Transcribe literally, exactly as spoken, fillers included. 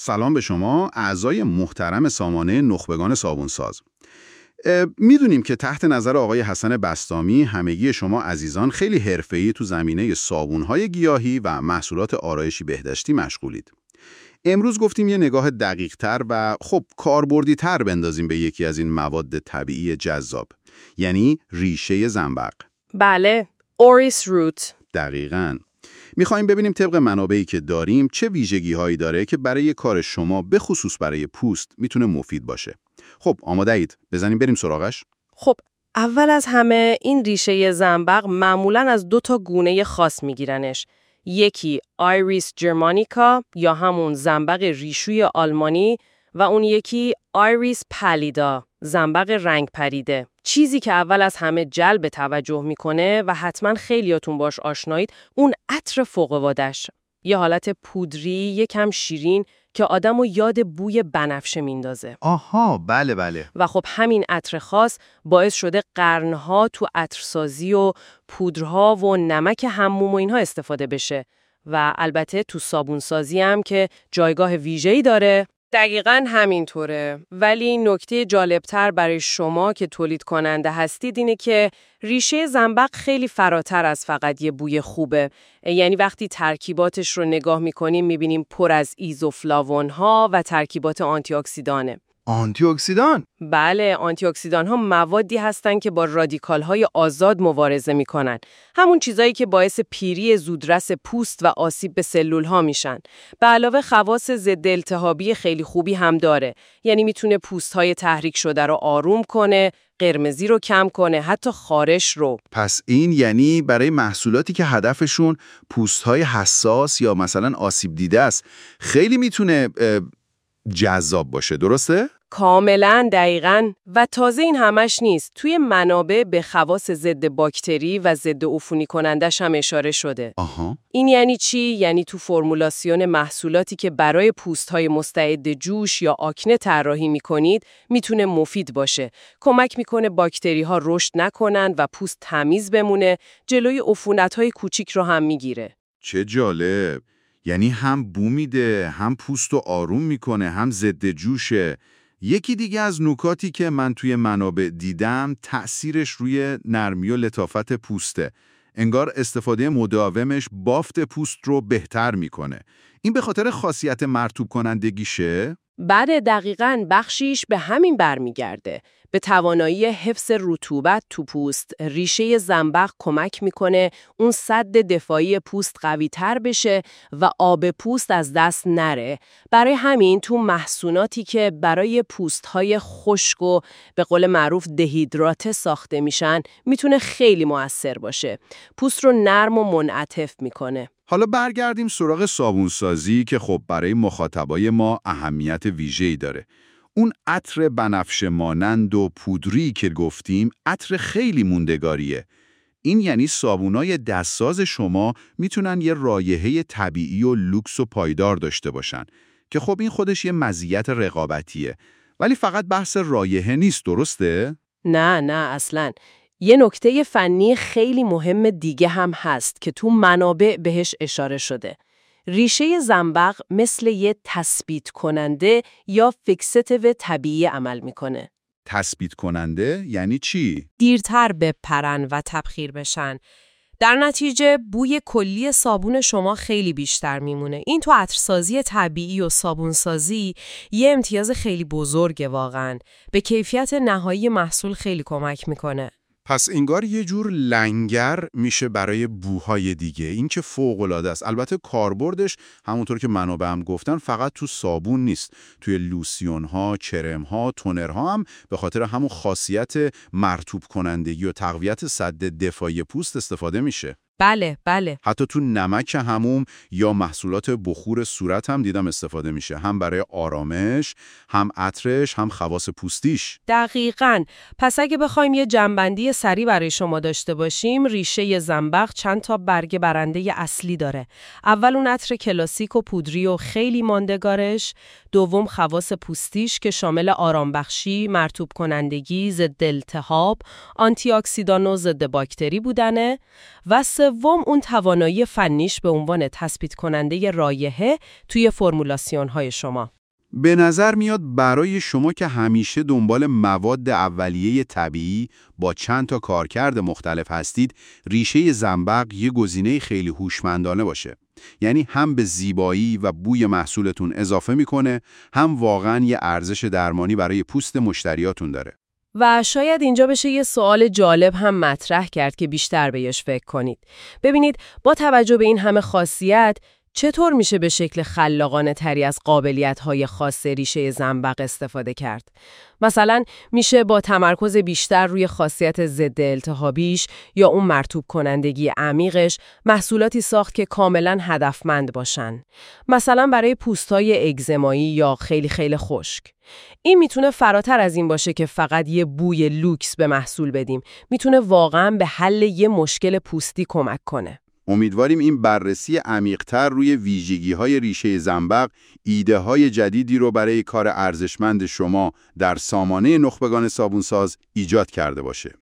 سلام به شما اعضای محترم سامانه نخبگان صابونساز. میدونیم که تحت نظر آقای حسن بسطامی همگی شما عزیزان خیلی حرفه‌ای تو زمینه صابون‌های گیاهی و محصولات آرایشی بهداشتی مشغولید. امروز گفتیم یه نگاه دقیق‌تر و خب کاربردی‌تر بندازیم به یکی از این مواد طبیعی جذاب، یعنی ریشه زنبق. بله، اوریس روت. دقیقاً. میخوایم ببینیم طبق منابعی که داریم چه ویژگی‌هایی داره که برای کار شما به خصوص برای پوست میتونه مفید باشه. خب آماده اید؟ بزنیم بریم سراغش؟ خب اول از همه این ریشه زنبق معمولاً از دو تا گونه خاص میگیرنش. یکی آیریس جرمانیکا یا همون زنبق ریشوی آلمانی و اون یکی آیریس پالیدا، زنبق رنگ پریده. چیزی که اول از همه جلب توجه میکنه و حتما خیلیاتون باش آشنایید، اون عطر فوق‌العاده‌اش. یه حالت پودری، یکم شیرین که آدمو یاد بوی بنفشه میندازه. آها، بله بله. و خب همین عطر خاص باعث شده قرنها تو عطرسازی و پودرها و نمک حموم و اینها استفاده بشه و البته تو صابونسازی هم که جایگاه ویژه‌ای داره. دقیقاً همینطوره، ولی نکته جالبتر برای شما که تولید کننده هستید اینه که ریشه زنبق خیلی فراتر از فقط یه بوی خوبه. یعنی وقتی ترکیباتش رو نگاه می‌کنیم می‌بینیم پر از ایزوفلاوون‌ها و ترکیبات آنتی اکسیدانه. آنتی اکسیدان؟ بله، آنتی اکسیدان ها موادی هستن که با رادیکال های آزاد مبارزه میکنن. همون چیزایی که باعث پیری زودرس پوست و آسیب به سلول ها میشن. به علاوه خواص ضد التهابی خیلی خوبی هم داره. یعنی میتونه پوست های تحریک شده رو آروم کنه، قرمزی رو کم کنه، حتی خارش رو. پس این یعنی برای محصولاتی که هدفشون پوست های حساس یا مثلا آسیب دیده است، خیلی میتونه جذاب باشه، درسته؟ کاملاً، دقیقاً. و تازه این همش نیست. توی منابع به خواص ضد باکتری و ضد عفونی کنندش هم اشاره شده. آها. این یعنی چی؟ یعنی تو فرمولاسیون محصولاتی که برای پوست‌های مستعد جوش یا آکنه طراحی می‌کنید میتونه مفید باشه. کمک می‌کنه باکتری‌ها رشد نکنن و پوست تمیز بمونه، جلوی عفونت‌های کوچیک رو هم می‌گیره. چه جالب. یعنی هم بو میده، هم پوست رو آروم میکنه، هم ضد جوشه. یکی دیگه از نکاتی که من توی منابع دیدم تأثیرش روی نرمی و لطافت پوسته. انگار استفاده مداومش بافت پوست رو بهتر میکنه. این به خاطر خاصیت مرطوب کنندگیشه؟ بله، دقیقاً. بخشیش به همین برمیگرده. به توانایی حفظ رطوبت تو پوست، ریشه زنبق کمک میکنه اون سد دفاعی پوست قوی تر بشه و آب پوست از دست نره. برای همین تو محصولاتی که برای پوست‌های خشک و به قول معروف دهیدراته ساخته میشن، میتونه خیلی مؤثر باشه. پوست رو نرم و منعطف میکنه. حالا برگردیم سراغ صابونسازی که خب برای مخاطبای ما اهمیت ویژه‌ای داره. اون عطر بنفشه مانند و پودری که گفتیم عطر خیلی موندگاریه. این یعنی صابونای دستساز شما میتونن یه رایحه طبیعی و لوکس و پایدار داشته باشن که خب این خودش یه مزیت رقابتیه. ولی فقط بحث رایحه نیست، درسته؟ نه نه اصلاً. یه نکته فنی خیلی مهم دیگه هم هست که تو منابع بهش اشاره شده. ریشه زنبق مثل یه تثبیت کننده یا فیکستیو طبیعی عمل میکنه. تثبیت کننده یعنی چی؟ دیرتر بپرن و تبخیر بشن. در نتیجه بوی کلی صابون شما خیلی بیشتر میمونه. این تو عطرسازی طبیعی و صابونسازی یه امتیاز خیلی بزرگه واقعاً. به کیفیت نهایی محصول خیلی کمک میکنه. پس انگار یه جور لنگر میشه برای بوهای دیگه. این که فوق‌العاده است. البته کاربردش همونطور که منابع هم گفتن فقط تو صابون نیست. توی لوسیون‌ها، کرم‌ها، تونرها هم به خاطر همون خاصیت مرطوب کنندگی و تقویت سد دفاعی پوست استفاده میشه. بله بله. حتی تو نمک حموم یا محصولات بخور صورت هم دیدم استفاده میشه، هم برای آرامش، هم عطرش، هم خواص پوستیش. دقیقاً. پس اگه بخوایم یه جنبندی سریع برای شما داشته باشیم، ریشه زنبق چند تا برگ برنده اصلی داره. اول اون عطر کلاسیک و پودری و خیلی ماندگارش، دوم خواص پوستیش که شامل آرام بخشی، مرطوب کنندگی، ضد التهاب، آنتی اکسیدان و ضد باکتری بودنه، و سوم اون توانایی فنیش به عنوان تثبیت کننده رایحه توی فرمولاسیون‌های شما. به نظر میاد برای شما که همیشه دنبال مواد اولیه طبیعی با چند تا کارکرد مختلف هستید، ریشه زنبق یه گزینه خیلی هوشمندانه باشه. یعنی هم به زیبایی و بوی محصولتون اضافه میکنه، هم واقعاً یه ارزش درمانی برای پوست مشتریاتون داره. و شاید اینجا بشه یه سوال جالب هم مطرح کرد که بیشتر بهش فکر کنید. ببینید، با توجه به این همه خاصیت، چطور میشه به شکل خلاقانه تری از قابلیت‌های خاص ریشه زنبق استفاده کرد؟ مثلا میشه با تمرکز بیشتر روی خاصیت ضد التهابیش یا اون مرطوب کنندگی عمیقش محصولاتی ساخت که کاملا هدفمند باشن. مثلا برای پوست‌های اگزمایی یا خیلی خیلی خشک. این میتونه فراتر از این باشه که فقط یه بوی لوکس به محصول بدیم. میتونه واقعا به حل یه مشکل پوستی کمک کنه. امیدواریم این بررسی عمیق‌تر روی ویژگی‌های ریشه زنبق ایده‌های جدیدی رو برای کار ارزشمند شما در سامانه نخبگان صابونساز ایجاد کرده باشه.